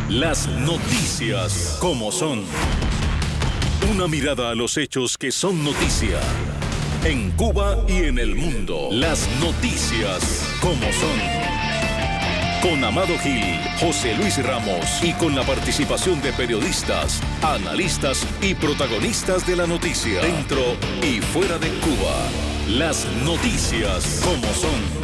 Las noticias como son. Una mirada a los hechos que son noticia. En Cuba y en el mundo. Las noticias como son. Con Amado Gil, José Luis Ramos y con la participación de periodistas, analistas y protagonistas de la noticia. Dentro y fuera de Cuba. Las noticias como son.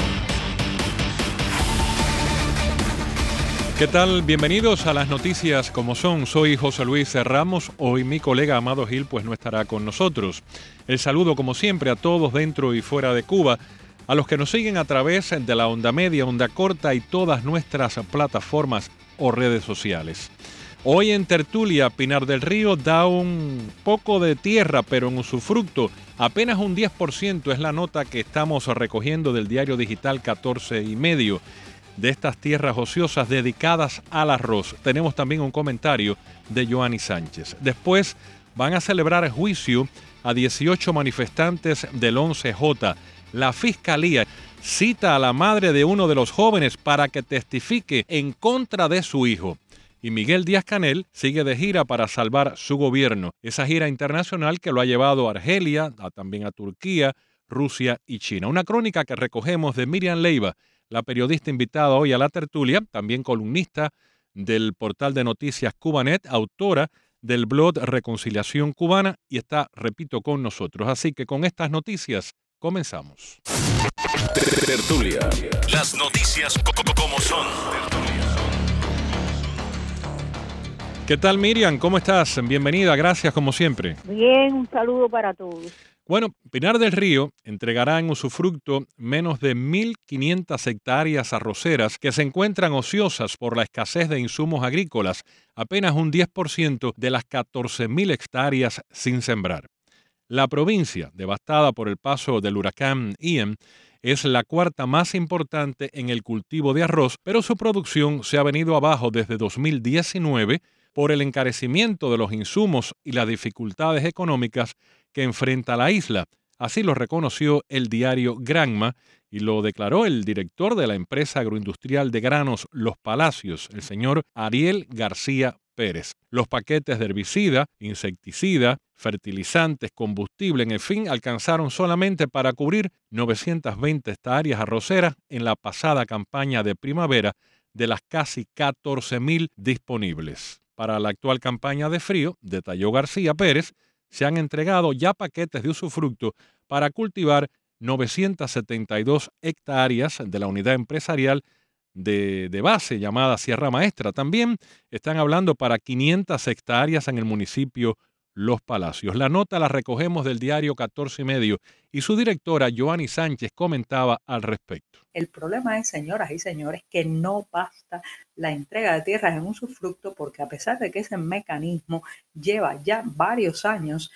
¿Qué tal? Bienvenidos a las noticias como son. Soy José Luis Ramos. Hoy mi colega Amado Gil pues no estará con nosotros. El saludo como siempre a todos dentro y fuera de Cuba, a los que nos siguen a través de la onda media, onda corta y todas nuestras plataformas o redes sociales. Hoy en Tertulia, Pinar del Río da un poco de tierra, pero en usufructo. Apenas un 10% es la nota que estamos recogiendo del diario digital 14 y medio. De estas tierras ociosas dedicadas al arroz. Tenemos también un comentario de Joanny Sánchez. Después van a celebrar juicio a 18 manifestantes del 11J. La Fiscalía cita a la madre de uno de los jóvenes para que testifique en contra de su hijo. Y Miguel Díaz-Canel sigue de gira para salvar su gobierno. Esa gira internacional que lo ha llevado a Argelia, también a Turquía, Rusia y China. Una crónica que recogemos de Miriam Leiva, la periodista invitada hoy a la tertulia, también columnista del portal de noticias Cubanet, autora del blog Reconciliación Cubana y está, repito, con nosotros. Así que con estas noticias comenzamos. Tertulia. Las noticias como son. ¿Qué tal, Miriam? ¿Cómo estás? Bienvenida, gracias como siempre. Bien, un saludo para todos. Bueno, Pinar del Río entregará en usufructo menos de 1.500 hectáreas arroceras que se encuentran ociosas por la escasez de insumos agrícolas, apenas un 10% de las 14.000 hectáreas sin sembrar. La provincia, devastada por el paso del huracán Ian, es la cuarta más importante en el cultivo de arroz, pero su producción se ha venido abajo desde 2019 por el encarecimiento de los insumos y las dificultades económicas que enfrenta la isla. Así lo reconoció el diario Granma y lo declaró el director de la empresa agroindustrial de granos Los Palacios, el señor Ariel García Pérez. Los paquetes de herbicida, insecticida, fertilizantes, combustible, en fin, alcanzaron solamente para cubrir 920 hectáreas arroceras en la pasada campaña de primavera de las casi 14.000 disponibles. Para la actual campaña de frío, detalló García Pérez, se han entregado ya paquetes de usufructo para cultivar 972 hectáreas de la unidad empresarial de base llamada Sierra Maestra. También están hablando para 500 hectáreas en el municipio Los Palacios. La nota la recogemos del diario 14 y medio y su directora, Joanny Sánchez, comentaba al respecto. El problema es, señoras y señores, que no basta la entrega de tierras en usufructo porque a pesar de que ese mecanismo lleva ya varios años,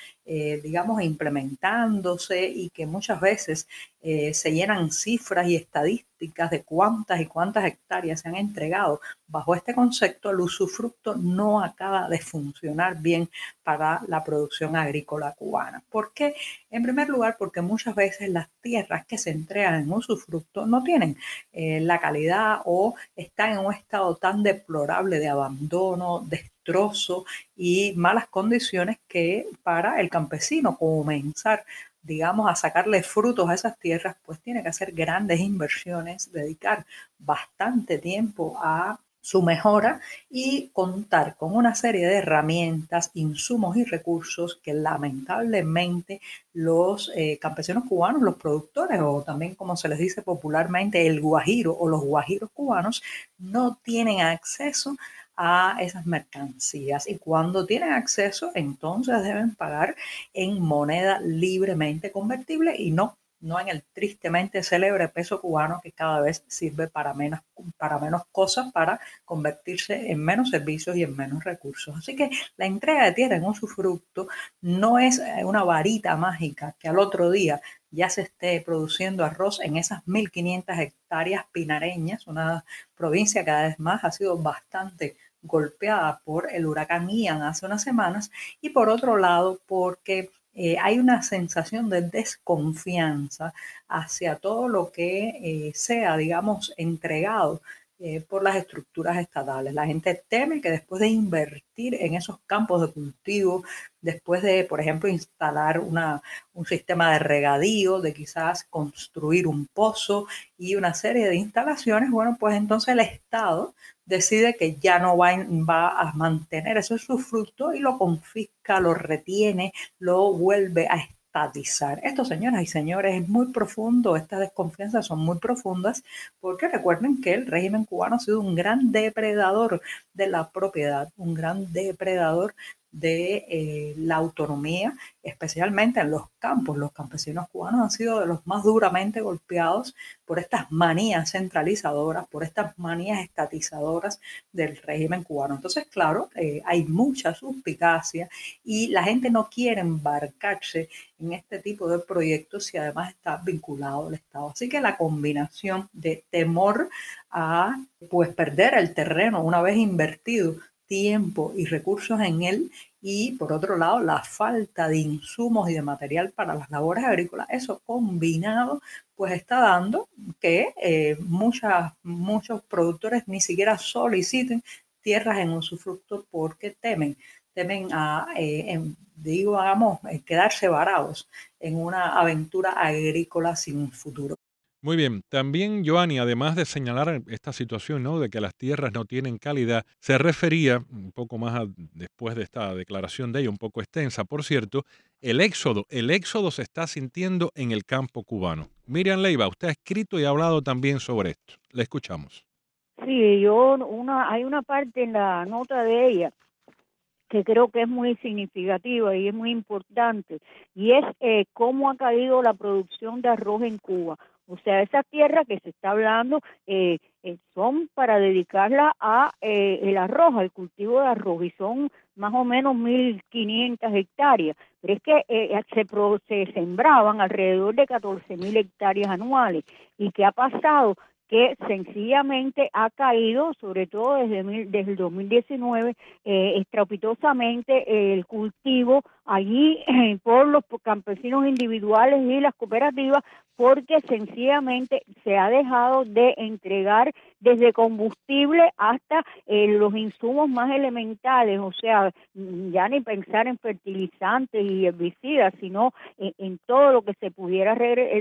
implementándose y que muchas veces se llenan cifras y estadísticas de cuántas y cuántas hectáreas se han entregado bajo este concepto, el usufructo no acaba de funcionar bien para la producción agrícola cubana. ¿Por qué? En primer lugar, porque muchas veces las tierras que se entregan en usufructo no tienen la calidad o están en un estado tan deplorable de abandono, destrozo y malas condiciones que para el campesino comenzar, a sacarle frutos a esas tierras, pues tiene que hacer grandes inversiones, dedicar bastante tiempo a su mejora y contar con una serie de herramientas, insumos y recursos que lamentablemente los campesinos cubanos, los productores o también como se les dice popularmente el guajiro o los guajiros cubanos no tienen acceso a esas mercancías y cuando tienen acceso entonces deben pagar en moneda libremente convertible y no en el tristemente célebre peso cubano que cada vez sirve para menos cosas, para convertirse en menos servicios y en menos recursos. Así que la entrega de tierra en usufructo no es una varita mágica que al otro día ya se esté produciendo arroz en esas 1.500 hectáreas pinareñas, una provincia cada vez más ha sido bastante golpeada por el huracán Ian hace unas semanas y por otro lado porque hay una sensación de desconfianza hacia todo lo que sea, entregado por las estructuras estatales. La gente teme que después de invertir en esos campos de cultivo, después de, por ejemplo, instalar un sistema de regadío, de quizás construir un pozo y una serie de instalaciones, bueno, pues entonces el Estado decide que ya no va a mantener ese usufructo y lo confisca, lo retiene, lo vuelve a estatizar. Esto, señoras y señores, es muy profundo, estas desconfianzas son muy profundas, porque recuerden que el régimen cubano ha sido un gran depredador de la propiedad, un gran depredador de la autonomía, especialmente en los campos. Los campesinos cubanos han sido de los más duramente golpeados por estas manías centralizadoras, por estas manías estatizadoras del régimen cubano. Entonces, claro, hay mucha suspicacia y la gente no quiere embarcarse en este tipo de proyectos si además está vinculado al Estado. Así que la combinación de temor a pues perder el terreno una vez invertido tiempo y recursos en él, y por otro lado la falta de insumos y de material para las labores agrícolas, eso combinado pues está dando que muchos productores ni siquiera soliciten tierras en usufructo porque temen quedarse varados en una aventura agrícola sin futuro. Muy bien, también Joanny, además de señalar esta situación, ¿no?, de que las tierras no tienen calidad, se refería un poco más después de esta declaración de ella, un poco extensa, por cierto, el éxodo se está sintiendo en el campo cubano. Miriam Leiva, usted ha escrito y ha hablado también sobre esto. Le escuchamos. Sí, hay una parte en la nota de ella que creo que es muy significativa y es muy importante, y es cómo ha caído la producción de arroz en Cuba. O sea, esas tierras que se está hablando son para dedicarla a el arroz, al cultivo de arroz, y son más o menos 1.500 hectáreas. Pero es que se sembraban alrededor de 14.000 hectáreas anuales. ¿Y qué ha pasado? Que sencillamente ha caído, sobre todo desde el 2019, estrepitosamente el cultivo allí por los campesinos individuales y las cooperativas, porque sencillamente se ha dejado de entregar desde combustible hasta los insumos más elementales, o sea, ya ni pensar en fertilizantes y herbicidas, sino en todo lo que se pudiera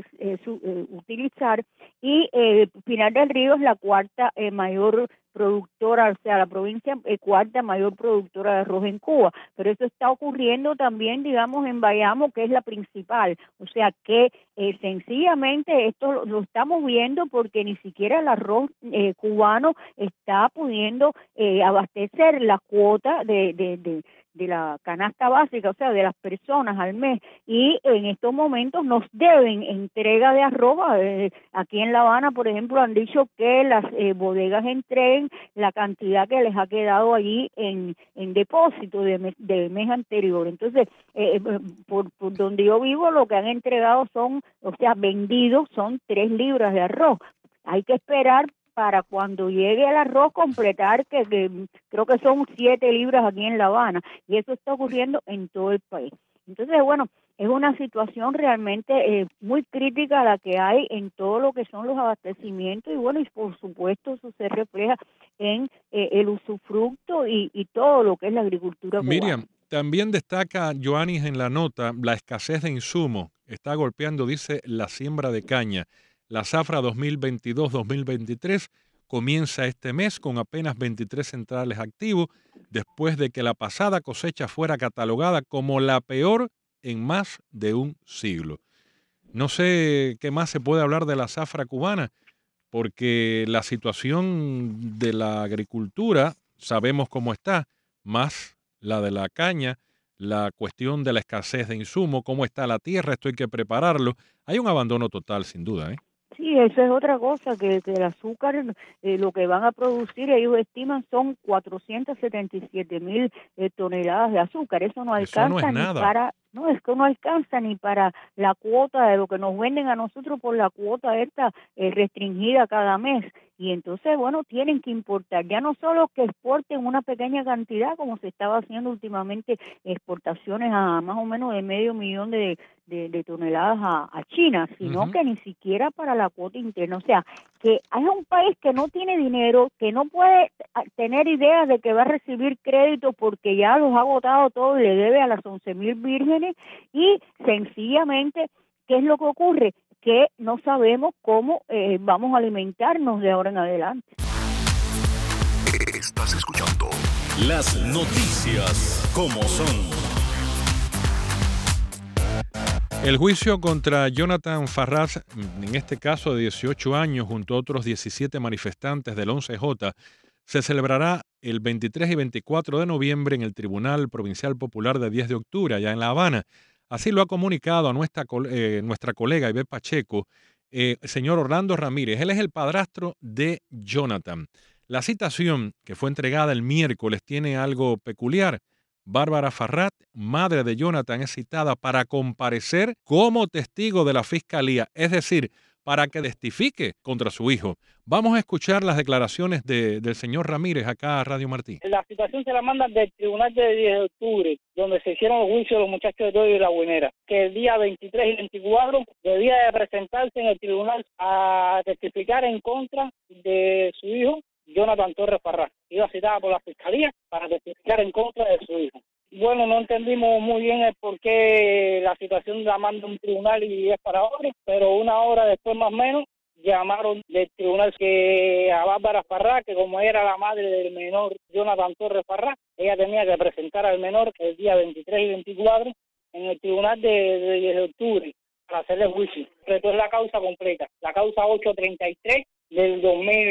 utilizar. Y Pinar del Río es la cuarta mayor productora, o sea, la provincia cuarta mayor productora de arroz en Cuba, pero eso está ocurriendo también, digamos, en Bayamo, que es la principal, o sea, que sencillamente esto lo estamos viendo porque ni siquiera el arroz cubano está pudiendo abastecer la cuota de la canasta básica, o sea, de las personas al mes, y en estos momentos nos deben entrega de arroz. Aquí en La Habana, por ejemplo, han dicho que las bodegas entreguen la cantidad que les ha quedado allí en depósito del mes anterior. Entonces, por donde yo vivo, lo que han entregado vendidos son 3 libras de arroz. Hay que esperar para cuando llegue el arroz completar, que creo que son 7 libras aquí en La Habana, y eso está ocurriendo en todo el país. Entonces, bueno, es una situación realmente muy crítica la que hay en todo lo que son los abastecimientos, y bueno, y por supuesto eso se refleja en el usufructo y todo lo que es la agricultura cubana. Miriam, también destaca Joanny en la nota la escasez de insumos. Está golpeando, dice, la siembra de caña. La zafra 2022-2023 comienza este mes con apenas 23 centrales activos, después de que la pasada cosecha fuera catalogada como la peor en más de un siglo. No sé qué más se puede hablar de la zafra cubana, porque la situación de la agricultura sabemos cómo está, más la de la caña, la cuestión de la escasez de insumos, cómo está la tierra, esto hay que prepararlo. Hay un abandono total, sin duda, ¿eh? Sí, eso es otra cosa, que el azúcar, lo que van a producir, ellos estiman son 477.000 toneladas de azúcar. Eso no alcanza Eso no es nada. No, es que no alcanza ni para la cuota de lo que nos venden a nosotros por la cuota esta restringida cada mes. Y entonces, bueno, tienen que importar, ya no solo que exporten una pequeña cantidad, como se estaba haciendo últimamente, exportaciones a más o menos de 500,000 de toneladas a China, sino que ni siquiera para la cuota interna. O sea, que es un país que no tiene dinero, que no puede tener idea de que va a recibir crédito porque ya los ha agotado todo y le debe a las 11,000 vírgenes, y sencillamente, ¿qué es lo que ocurre? Que no sabemos cómo vamos a alimentarnos de ahora en adelante. Estás escuchando las noticias como son. El juicio contra Jonathan Ferrat, en este caso de 18 años, junto a otros 17 manifestantes del 11J, se celebrará el 23 y 24 de noviembre en el Tribunal Provincial Popular de 10 de octubre, allá en La Habana. Así lo ha comunicado a nuestra colega Ivette Pacheco, el señor Orlando Ramírez. Él es el padrastro de Jonathan. La citación, que fue entregada el miércoles, tiene algo peculiar. Bárbara Ferrat, madre de Jonathan, es citada para comparecer como testigo de la fiscalía, es decir, para que testifique contra su hijo. Vamos a escuchar las declaraciones del señor Ramírez acá a Radio Martí. La citación se la mandan del Tribunal de 10 de octubre, donde se hicieron los juicios de los muchachos de Toyo y La Buenera, que el día 23 y 24 debía de presentarse en el tribunal a testificar en contra de su hijo, Jonathan Torres Ferrat. Iba citada por la fiscalía para testificar en contra de su hijo. Bueno, no entendimos muy bien el por qué la situación la manda un tribunal y es para otro, pero una hora después más o menos llamaron del tribunal que a Bárbara Ferrat, que como era la madre del menor Jonathan Torres Ferrat, ella tenía que presentar al menor el día 23 y 24 en el tribunal de 10 de octubre para hacerle juicio. Esto es la causa completa, la causa 833 del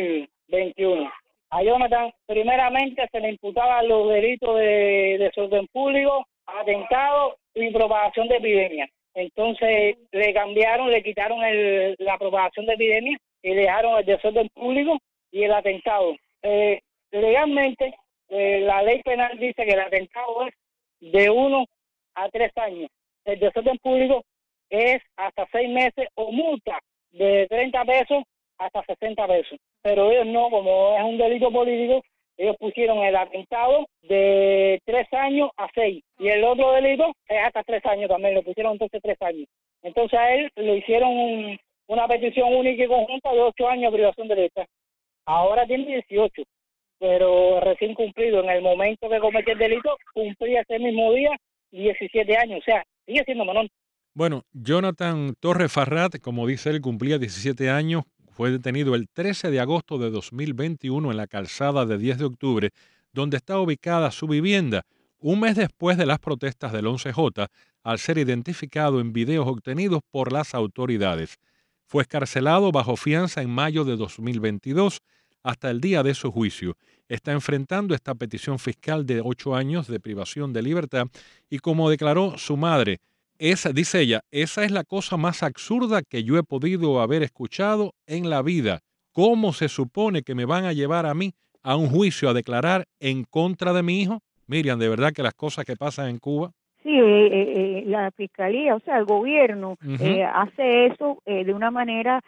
2021. A Jonathan primeramente se le imputaban los delitos de desorden público, atentado y propagación de epidemia. Entonces le cambiaron, le quitaron la propagación de epidemia y le dejaron el desorden público y el atentado. Legalmente, la ley penal dice que el atentado es de 1 a 3 años. El desorden público es hasta 6 meses o multa de 30 pesos hasta 60 pesos. Pero ellos no, como es un delito político, ellos pusieron el atentado de 3 años a 6. Y el otro delito es hasta 3 años también, le pusieron entonces 3 años. Entonces a él le hicieron una petición única y conjunta de 8 años de privación de libertad. Ahora tiene 18, pero recién cumplido. En el momento que cometió el delito, cumplía ese mismo día 17 años. O sea, sigue siendo menor. Bueno, Jonathan Torres Ferrat, como dice él, cumplía 17 años. Fue detenido el 13 de agosto de 2021 en la calzada de 10 de octubre, donde está ubicada su vivienda, un mes después de las protestas del 11J, al ser identificado en videos obtenidos por las autoridades. Fue excarcelado bajo fianza en mayo de 2022 hasta el día de su juicio. Está enfrentando esta petición fiscal de 8 años de privación de libertad y, como declaró su madre, dice ella, esa es la cosa más absurda que yo he podido haber escuchado en la vida. ¿Cómo se supone que me van a llevar a mí a un juicio a declarar en contra de mi hijo? Miriam, de verdad que las cosas que pasan en Cuba. Sí, la fiscalía, o sea, el gobierno hace eso de una manera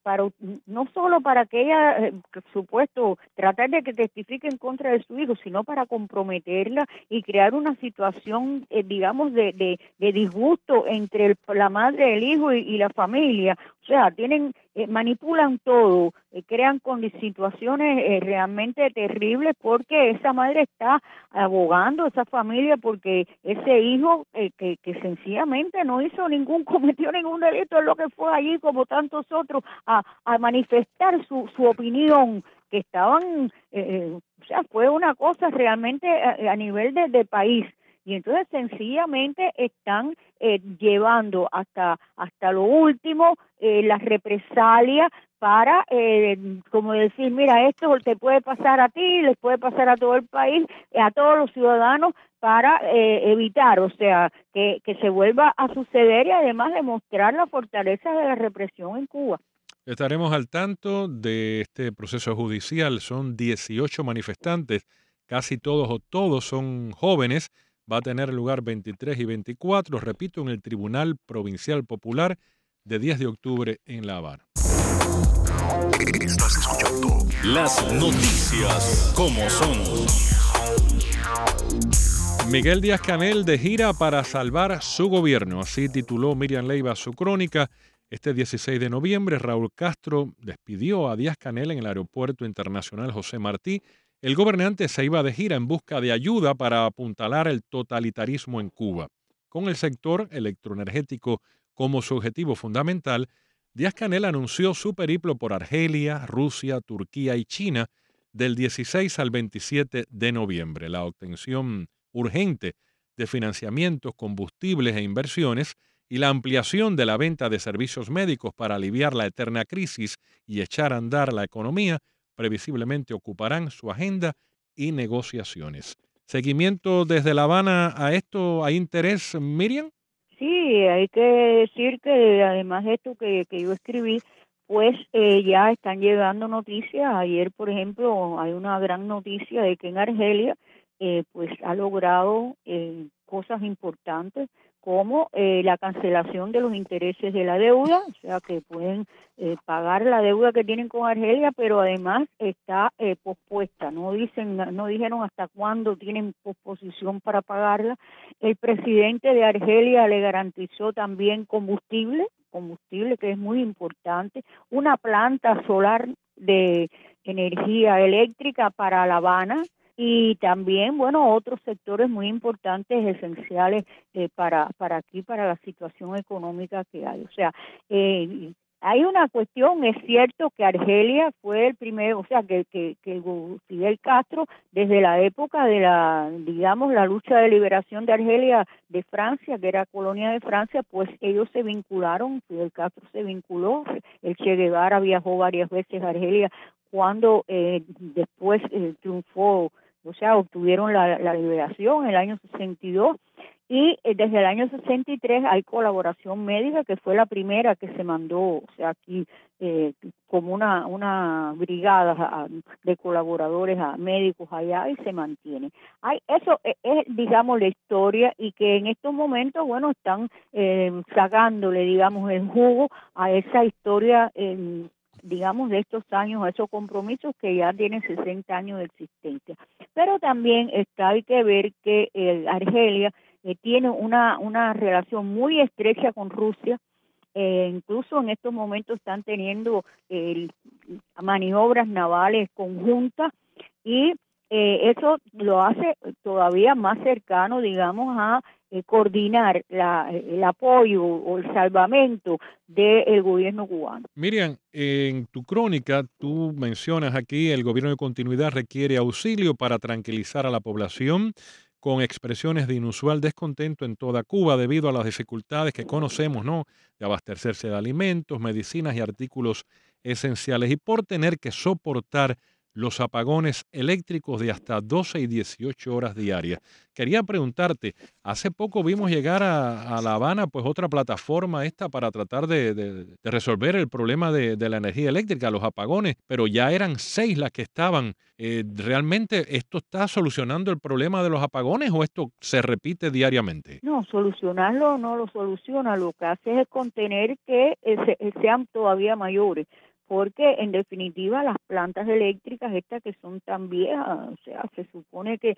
no solo para que ella, supuesto, tratar de que testifique en contra de su hijo, sino para comprometerla y crear una situación, digamos, de disgusto entre la madre, el hijo y la familia. O sea, manipulan todo, crean situaciones realmente terribles, porque esa madre está abogando, esa familia, porque ese hijo que sencillamente no cometió ningún delito, es lo que fue allí como tantos otros a manifestar su opinión, que estaban, o sea, fue una cosa realmente a nivel de país. Y entonces sencillamente están llevando hasta lo último las represalias para, como decir, mira, esto te puede pasar a ti, les puede pasar a todo el país, a todos los ciudadanos, para evitar, o sea, que se vuelva a suceder, y además demostrar la fortaleza de la represión en Cuba. Estaremos al tanto de este proceso judicial. Son 18 manifestantes, casi todos son jóvenes, va a tener lugar 23 y 24, repito, en el Tribunal Provincial Popular de 10 de octubre en La Habana. Estás escuchando las noticias como son. Miguel Díaz-Canel de gira para salvar su gobierno, así tituló Miriam Leiva su crónica. Este 16 de noviembre, Raúl Castro despidió a Díaz-Canel en el Aeropuerto Internacional José Martí. El gobernante se iba de gira en busca de ayuda para apuntalar el totalitarismo en Cuba. Con el sector electroenergético como su objetivo fundamental, Díaz-Canel anunció su periplo por Argelia, Rusia, Turquía y China del 16 al 27 de noviembre. La obtención urgente de financiamientos, combustibles e inversiones y la ampliación de la venta de servicios médicos para aliviar la eterna crisis y echar a andar la economía previsiblemente ocuparán su agenda y negociaciones. ¿Seguimiento desde La Habana a esto? ¿Hay interés, Miriam? Sí, hay que decir que además de esto que yo escribí, pues ya están llegando noticias. Ayer, por ejemplo, hay una gran noticia de que en Argelia pues ha logrado cosas importantes como la cancelación de los intereses de la deuda, o sea que pueden pagar la deuda que tienen con Argelia, pero además está pospuesta. No dijeron hasta cuándo tienen posposición para pagarla. El presidente de Argelia le garantizó también combustible que es muy importante, una planta solar de energía eléctrica para La Habana, y también, bueno, otros sectores muy importantes, esenciales para aquí, para la situación económica que hay. O sea, hay una cuestión, es cierto que Argelia fue el primero, o sea, que Fidel Castro, desde la época de la lucha de liberación de Argelia de Francia, que era colonia de Francia, pues ellos se vincularon, Fidel Castro se vinculó, el Che Guevara viajó varias veces a Argelia cuando después triunfó, o sea, obtuvieron la liberación en el año 62, y desde el año 63 hay colaboración médica, que fue la primera que se mandó, o sea, aquí como una brigada de colaboradores médicos allá, y se mantiene. Eso es, digamos, la historia, y que en estos momentos, bueno, están sacándole, digamos, el jugo a esa historia, digamos, de estos años, a esos compromisos que ya tienen 60 años de existencia. Pero también hay que ver que Argelia tiene una relación muy estrecha con Rusia. Incluso en estos momentos están teniendo maniobras navales conjuntas, y eso lo hace todavía más cercano, digamos, a coordinar el apoyo o el salvamento del gobierno cubano. Miriam, en tu crónica tú mencionas aquí el gobierno de continuidad requiere auxilio para tranquilizar a la población, con expresiones de inusual descontento en toda Cuba debido a las dificultades que conocemos, ¿no?, de abastecerse de alimentos, medicinas y artículos esenciales, y por tener que soportar los apagones eléctricos de hasta 12 y 18 horas diarias. Quería preguntarte, hace poco vimos llegar a La Habana pues otra plataforma para tratar de resolver el problema de la energía eléctrica, los apagones, pero ya eran 6 las que estaban. ¿Realmente esto está solucionando el problema de los apagones o esto se repite diariamente? No, solucionarlo no lo soluciona, lo que hace es contener que sean todavía mayores, porque en definitiva las plantas eléctricas estas que son tan viejas, o sea, se supone que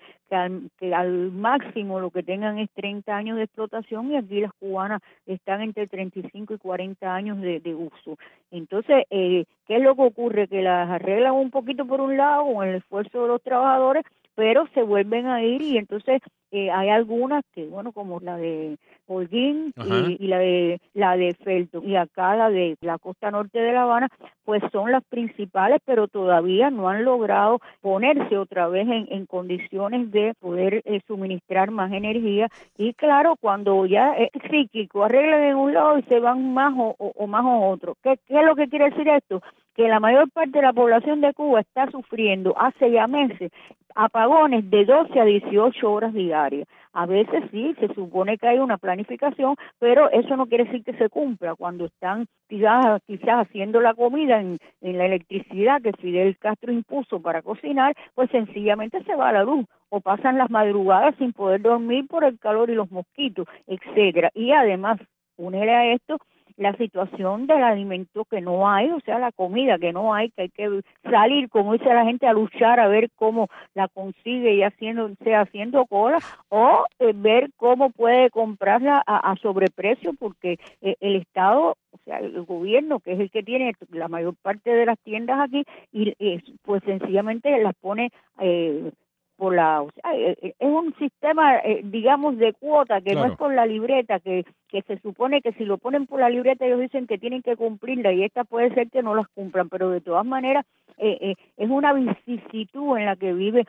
al máximo lo que tengan es 30 años de explotación, y aquí las cubanas están entre 35 y 40 años de uso. Entonces, ¿qué es lo que ocurre? Que las arreglan un poquito por un lado con el esfuerzo de los trabajadores, pero se vuelven a ir, y entonces hay algunas que, bueno, como la de Holguín y la de Felton, y acá la de la costa norte de La Habana, pues son las principales, pero todavía no han logrado ponerse otra vez en condiciones de poder suministrar más energía. Y claro, cuando ya es cíclico, arreglan en un lado y se van más o más a otro. ¿Qué es lo que quiere decir esto? Que la mayor parte de la población de Cuba está sufriendo hace ya meses apagones de 12 a 18 horas diarias. A veces sí, se supone que hay una planificación, pero eso no quiere decir que se cumpla. Cuando están quizás haciendo la comida en la electricidad que Fidel Castro impuso para cocinar, pues sencillamente se va la luz. o pasan las madrugadas sin poder dormir por el calor y los mosquitos, etcétera. Y además, únele a esto la situación del alimento que no hay, o sea, la comida que no hay, que hay que salir, como dice la gente, a luchar a ver cómo la consigue y haciendo cola, o ver cómo puede comprarla a sobreprecio, porque el Estado, o sea, el gobierno, que es el que tiene la mayor parte de las tiendas aquí, y pues sencillamente las pone o sea, es un sistema, digamos, de cuota, que no es por la libreta, que se supone que si lo ponen por la libreta ellos dicen que tienen que cumplirla, y esta puede ser que no las cumplan, pero de todas maneras es una vicisitud en la que vive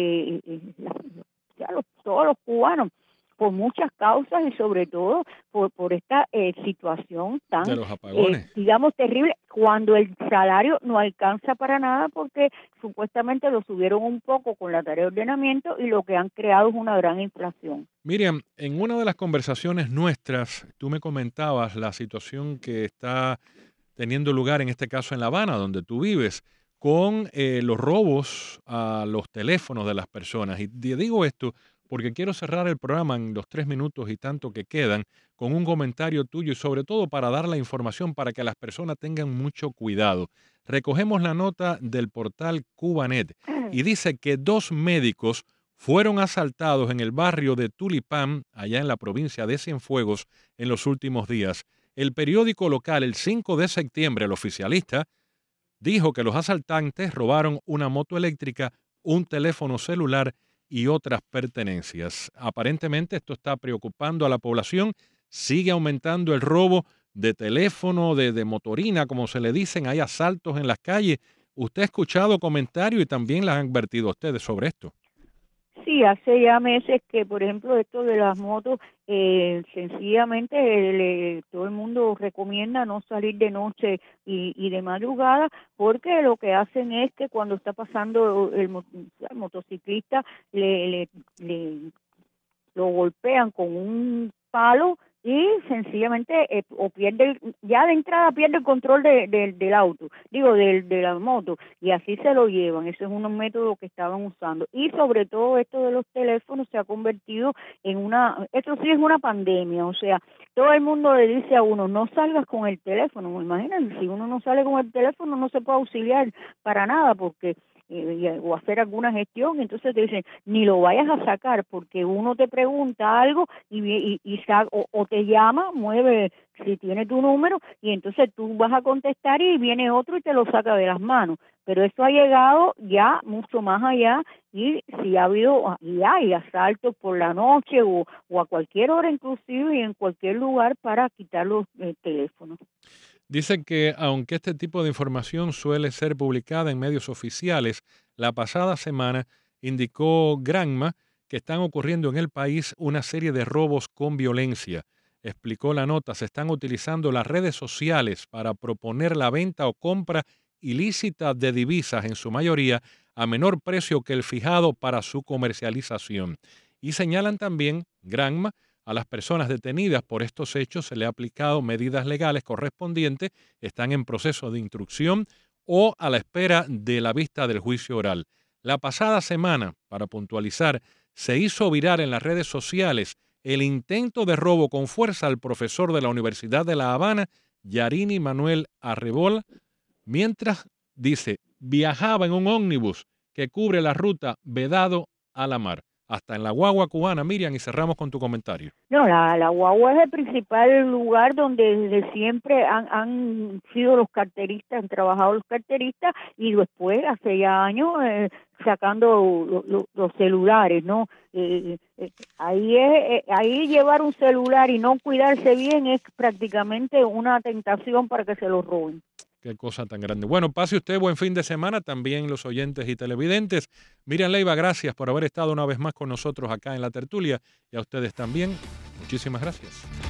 todos los cubanos, por muchas causas y sobre todo por esta situación tan, de los apagones, digamos, terrible, cuando el salario no alcanza para nada, porque supuestamente lo subieron un poco con la tarea de ordenamiento y lo que han creado es una gran inflación. Miriam, en una de las conversaciones nuestras, tú me comentabas la situación que está teniendo lugar, en este caso en La Habana, donde tú vives, con los robos a los teléfonos de las personas. Y te digo esto porque quiero cerrar el programa en los 3 minutos y tanto que quedan con un comentario tuyo y sobre todo para dar la información para que las personas tengan mucho cuidado. Recogemos la nota del portal Cubanet y dice que 2 médicos fueron asaltados en el barrio de Tulipán, allá en la provincia de Cienfuegos, en los últimos días. El periódico local, el 5 de septiembre, el oficialista, dijo que los asaltantes robaron una moto eléctrica, un teléfono celular y otras pertenencias. Aparentemente esto está preocupando a la población. Sigue aumentando el robo de teléfono, de motorina, como se le dicen. Hay asaltos en las calles. ¿Usted ha escuchado comentarios y también las han advertido a ustedes sobre esto? Sí, hace ya meses que, por ejemplo, esto de las motos, sencillamente todo el mundo recomienda no salir de noche y de madrugada, porque lo que hacen es que cuando está pasando el motociclista, lo golpean con un palo y sencillamente o ya de entrada pierde el control del auto, de la moto, y así se lo llevan. Ese es un método que estaban usando. Y sobre todo esto de los teléfonos se ha convertido esto sí es una pandemia, o sea, todo el mundo le dice a uno, no salgas con el teléfono. Imagínense, si uno no sale con el teléfono no se puede auxiliar para nada, porque o hacer alguna gestión, entonces te dicen, ni lo vayas a sacar, porque uno te pregunta algo o te llama, mueve, si tiene tu número, y entonces tú vas a contestar y viene otro y te lo saca de las manos. Pero esto ha llegado ya mucho más allá, y si ha habido, y hay asaltos por la noche o a cualquier hora inclusive, y en cualquier lugar para quitar los teléfonos. Dice que aunque este tipo de información suele ser publicada en medios oficiales, la pasada semana indicó Granma que están ocurriendo en el país una serie de robos con violencia. Explicó la nota, se están utilizando las redes sociales para proponer la venta o compra ilícita de divisas, en su mayoría a menor precio que el fijado para su comercialización. Y señalan también, Granma, a las personas detenidas por estos hechos se le ha aplicado medidas legales correspondientes, están en proceso de instrucción o a la espera de la vista del juicio oral. La pasada semana, para puntualizar, se hizo viral en las redes sociales el intento de robo con fuerza al profesor de la Universidad de La Habana, Yarini Manuel Arrebola, mientras, dice, viajaba en un ómnibus que cubre la ruta Vedado a la Mar. Hasta en la guagua cubana, Miriam, y cerramos con tu comentario. No, la guagua es el principal lugar donde desde siempre han sido los carteristas, han trabajado los carteristas, y después, hace ya años, sacando los celulares, ¿no? Ahí llevar un celular y no cuidarse bien es prácticamente una tentación para que se lo roben. Qué cosa tan grande. Bueno, pase usted buen fin de semana, también los oyentes y televidentes. Miriam Leiva, gracias por haber estado una vez más con nosotros acá en La Tertulia, y a ustedes también. Muchísimas gracias.